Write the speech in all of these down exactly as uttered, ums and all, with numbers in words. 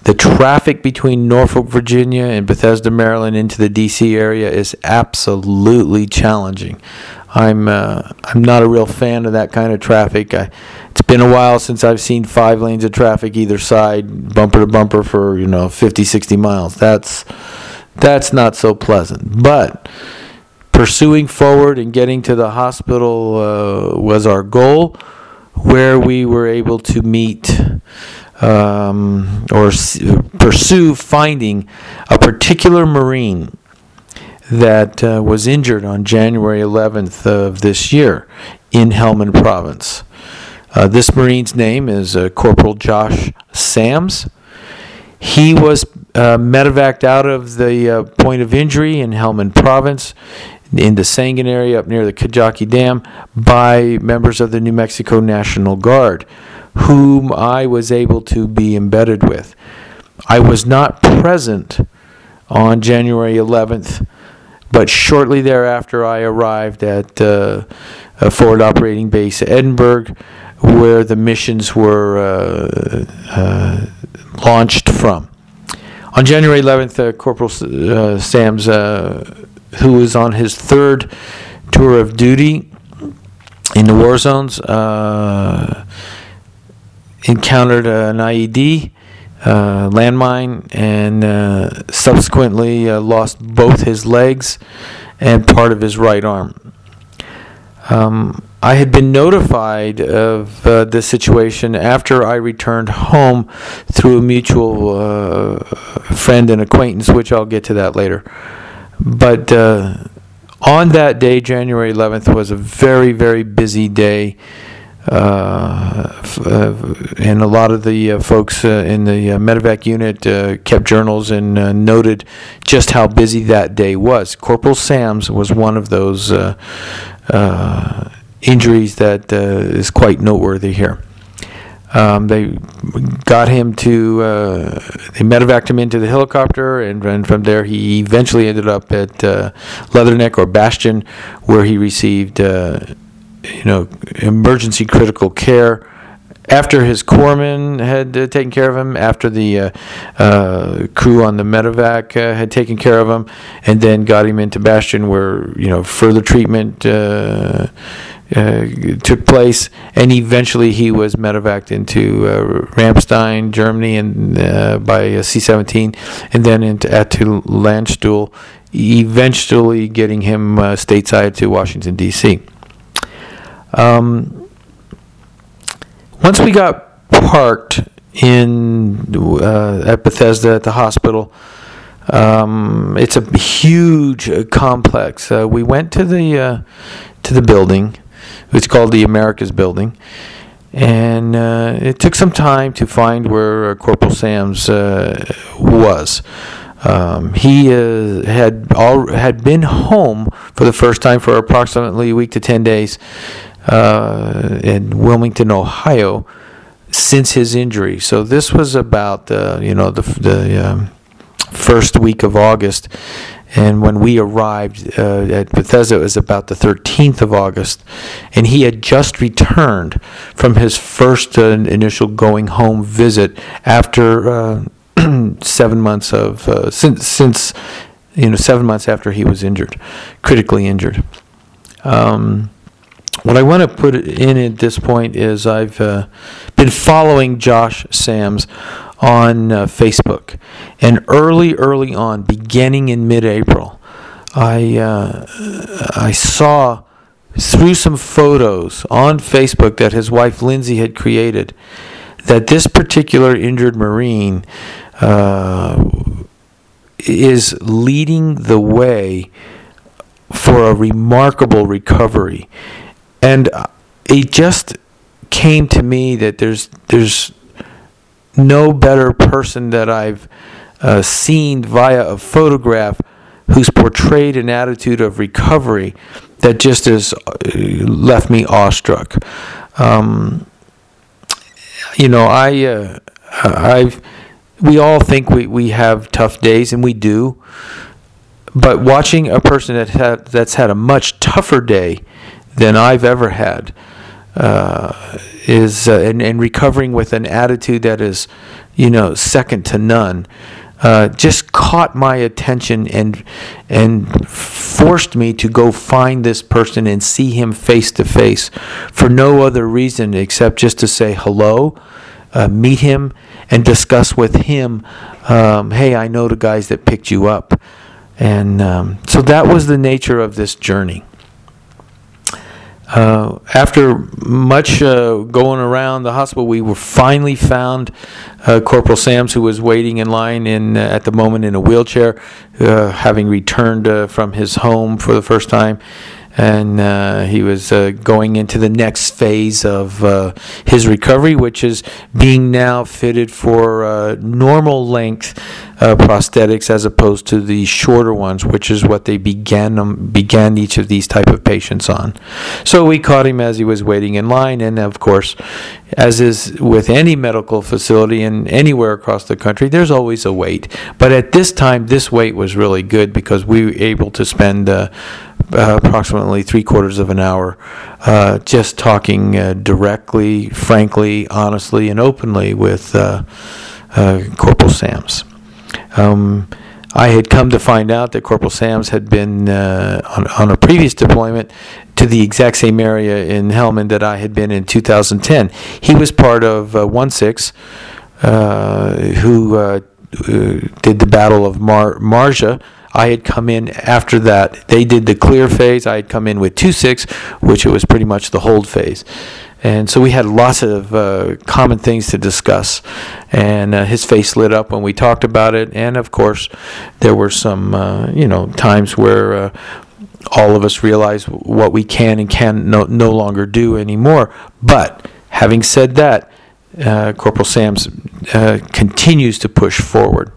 The traffic between Norfolk, Virginia and Bethesda, Maryland into the D C area is absolutely challenging. I'm uh, I'm not a real fan of that kind of traffic. I, it's been a while since I've seen five lanes of traffic either side, bumper to bumper for, you know, fifty, sixty miles. That's that's not so pleasant. But pursuing forward and getting to the hospital uh, was our goal, where we were able to meet um, or s- pursue finding a particular Marine that uh, was injured on January eleventh of this year in Helmand Province. Uh, this Marine's name is uh, Corporal Josh Sams. He was uh, medevaced out of the uh, point of injury in Helmand Province in the Sangan area up near the Kajaki Dam by members of the New Mexico National Guard, whom I was able to be embedded with. I was not present on January eleventh, but shortly thereafter I arrived at uh, a Forward Operating Base Edinburgh, where the missions were uh, uh, launched from. On January eleventh, uh, Corporal uh, Sams, uh, who was on his third tour of duty in the war zones, uh, encountered an I E D, uh, landmine, and uh, subsequently uh, lost both his legs and part of his right arm. Um, I had been notified of uh, this situation after I returned home through a mutual uh, friend and acquaintance, which I'll get to that later. But uh, on that day, January eleventh, was a very, very busy day. Uh, f- uh, and a lot of the uh, folks uh, in the uh, medevac unit uh, kept journals and uh, noted just how busy that day was. Corporal Sams was one of those uh, uh, injuries that uh, is quite noteworthy here. Um, they got him to, uh, they medevaced him into the helicopter, and, and from there he eventually ended up at uh, Leatherneck or Bastion, where he received uh, you know, emergency critical care after his corpsman had uh, taken care of him, after the uh, uh, crew on the medevac uh, had taken care of him, and then got him into Bastion, where, you know, further treatment uh, uh, took place, and eventually he was medevaced into uh, Ramstein, Germany, and uh, by uh, C seventeen, and then into at to Landstuhl, eventually getting him uh, stateside to Washington, D C Um, once we got parked in uh, at Bethesda at the hospital, um, it's a huge uh, complex. Uh, we went to the uh, to the building. It's called the Americas Building, and uh, it took some time to find where uh, Corporal Sams uh, was. Um, he uh, had all had been home for the first time for approximately a week to ten days. Uh, in Wilmington, Ohio, since his injury. So this was about uh, you know the the um, first week of August, and when we arrived uh, at Bethesda, it was about the thirteenth of August, and he had just returned from his first uh, initial going home visit after uh, seven months of uh, since since you know seven months after he was injured, critically injured. Um, What I want to put in at this point is I've uh, been following Josh Sams on uh, Facebook, and early, early on, beginning in mid-April, I uh, I saw through some photos on Facebook that his wife Lindsay had created that this particular injured Marine uh, is leading the way for a remarkable recovery. And it just came to me that there's there's no better person that I've uh, seen via a photograph who's portrayed an attitude of recovery that just has left me awestruck. Um, you know, I uh, I've we all think we, we have tough days, and we do. But watching a person that had, that's had a much tougher day than I've ever had uh, is uh, and, and recovering with an attitude that is you know, second to none, uh, just caught my attention and and forced me to go find this person and see him face to face for no other reason except just to say hello, uh, meet him, and discuss with him, um, hey, I know the guys that picked you up. And um, so that was the nature of this journey. Uh, after much uh, going around the hospital, we were finally found uh, Corporal Sams, who was waiting in line in uh, at the moment in a wheelchair, uh, having returned uh, from his home for the first time. And uh, he was uh, going into the next phase of uh, his recovery, which is being now fitted for uh, normal length uh, prosthetics as opposed to the shorter ones, which is what they began um, began each of these type of patients on. So we caught him as he was waiting in line, and of course, as is with any medical facility and anywhere across the country, there's always a wait. But at this time, this wait was really good because we were able to spend uh, Uh, approximately three quarters of an hour uh, just talking uh, directly, frankly, honestly, and openly with uh, uh, Corporal Sams. Um, I had come to find out that Corporal Sams had been uh, on, on a previous deployment to the exact same area in Helmand that I had been in two thousand ten. He was part of uh, one six, uh, who uh, did the Battle of Mar- Marja. I had come in after that. They did the clear phase. I had come in with two six, which it was pretty much the hold phase. And so we had lots of uh, common things to discuss. And uh, his face lit up when we talked about it. And, of course, there were some, uh, you know, times where uh, all of us realized what we can and can no, no longer do anymore. But having said that, uh, Corporal Sams uh, continues to push forward.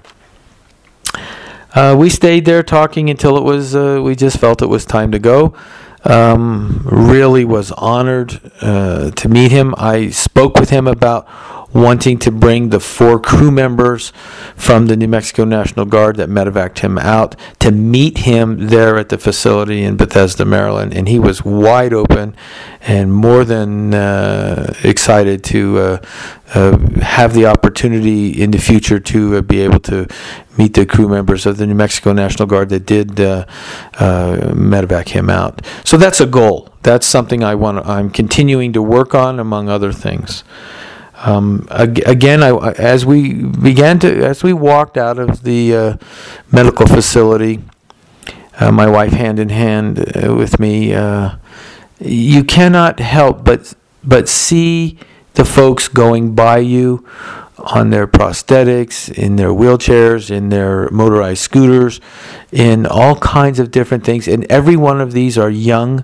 Uh, we stayed there talking until it was, uh, we just felt it was time to go. Um, really was honored uh, to meet him. I spoke with him about wanting to bring the four crew members from the New Mexico National Guard that medevaced him out to meet him there at the facility in Bethesda, Maryland. And he was wide open and more than uh, excited to uh, uh, have the opportunity in the future to uh, be able to meet the crew members of the New Mexico National Guard that did uh, uh, medevac him out. So that's a goal. That's something I want. I'm continuing to work on, among other things. Um, ag- again, I, as we began to, as we walked out of the uh, medical facility, uh, my wife hand in hand uh, with me, uh, you cannot help but but see the folks going by you on their prosthetics, in their wheelchairs, in their motorized scooters, in all kinds of different things. And every one of these are young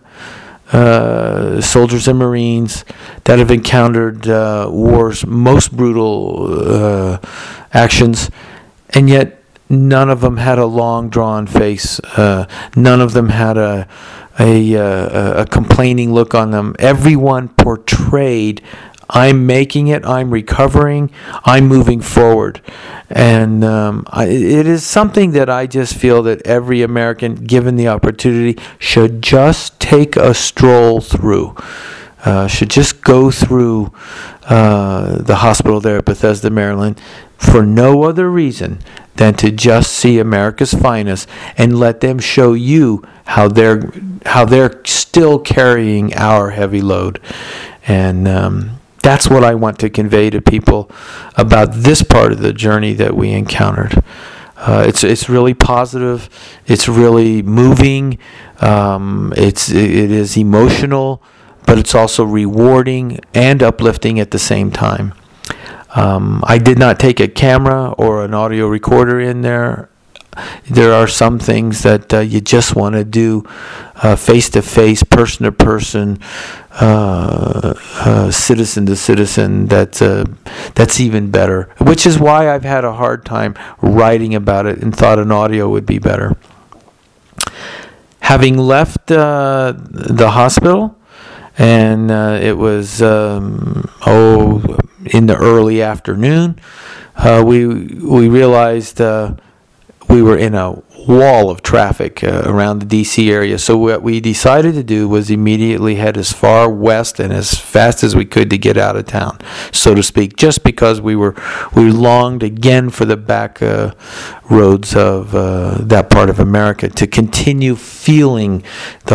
uh, soldiers and Marines that have encountered uh, war's most brutal uh, actions, and yet none of them had a long drawn face. Uh, none of them had a a, a a complaining look on them. Everyone portrayed, I'm making it, I'm recovering, I'm moving forward. And um, I, it is something that I just feel that every American, given the opportunity, should just take a stroll through. Uh, should just go through uh, the hospital there at Bethesda, Maryland, for no other reason than to just see America's finest and let them show you how they're how they're still carrying our heavy load. And um, that's what I want to convey to people about this part of the journey that we encountered. Uh, it's it's really positive. It's really moving. Um, it's it is emotional, but it's also rewarding and uplifting at the same time. Um, I did not take a camera or an audio recorder in there. There are some things that uh, you just want to do uh, face-to-face, person-to-person, uh, uh, citizen-to-citizen. That's, uh, that's even better, which is why I've had a hard time writing about it and thought an audio would be better. Having left uh, the hospital, and uh, it was, um, oh, in the early afternoon, uh, we we realized uh, we were in a wall of traffic uh, around the D C area. So what we decided to do was immediately head as far west and as fast as we could to get out of town, so to speak, just because we were we longed again for the back uh, roads of uh, that part of America, to continue feeling the